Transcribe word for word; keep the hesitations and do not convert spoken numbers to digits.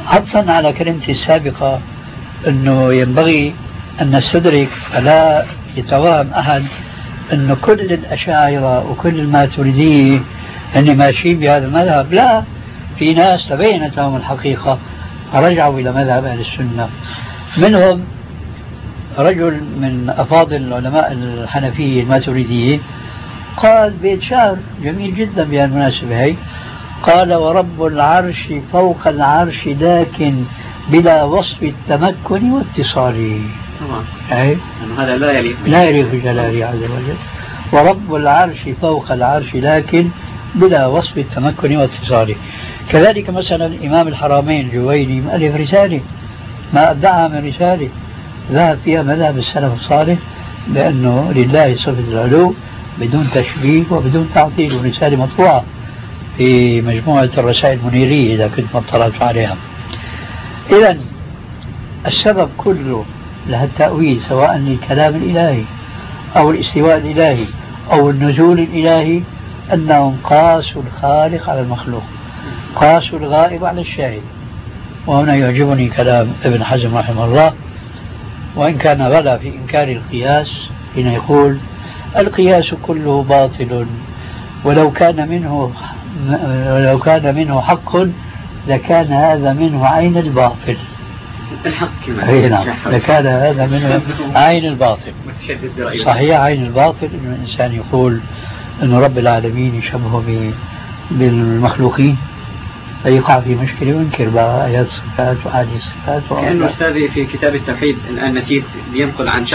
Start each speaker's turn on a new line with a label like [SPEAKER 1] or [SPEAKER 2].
[SPEAKER 1] حرصا على كلمتي السابقة أنه ينبغي أن نستدرك فلا يتوهم أحد أنه كل الأشاعرة وكل الماتريدية أن ماشيين بهذا المذهب. لا، في ناس تبينت لهم الحقيقة رجعوا إلى مذهب أهل السنة. منهم رجل من أفاضل العلماء الحنفية الماتريدية قال بيت شعر جميل جدا بهالمناسبة هي، قال: ورب العرش فوق العرش لكن بلا وصف التمكن واتصاله.
[SPEAKER 2] أي هذا لا يليق
[SPEAKER 1] لا يليق بجلاله عز وجل. ورب العرش فوق العرش لكن بلا وصف التمكن واتصاله. كذلك مثلا الإمام الحرمين الجويني مؤلف رسالة ما أبدعها من رسالة ذهب فيها مذهب السلف الصالح بأنه لله صفة العلو بدون تشبيه وبدون تعطيل، ورسالة مطبوعة في مجموعة الرسائل المنيرية إذا كنت مطلعت عليها. إذن السبب كله لها التأويل سواء للكلام الإلهي أو الاستواء الإلهي أو النزول الإلهي أنهم قاسوا الخالق على المخلوق، قاسوا الغائب على الشاهد. وهنا يعجبني كلام ابن حزم رحمه الله، وإن كان غلا في إنكار القياس حين يقول: القياس كله باطل ولو كان منه ولو كان منه حق لكان هذا منه عين الباطل.
[SPEAKER 2] الحق
[SPEAKER 1] كمان نعم، لكان هذا منه عين الباطل. صحيح، عين الباطل إنه الإنسان يقول إنه رب العالمين يشبه بالمخلوقين فيقع في مشكلة وينكر بقى آيات الصفات وأحاديث الصفات.
[SPEAKER 2] كأنه أستاذي في كتاب التوحيد الآن نسيت بينقل عن